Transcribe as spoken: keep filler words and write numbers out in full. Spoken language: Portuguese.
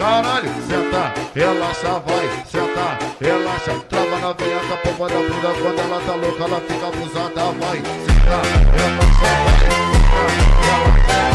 caralho, senta, relaxa, vai, senta, relaxa, trava na veia, a pomba da bunda, quando ela tá louca, ela fica abusada, vai, senta, relaxa, vai, senta, relaxa.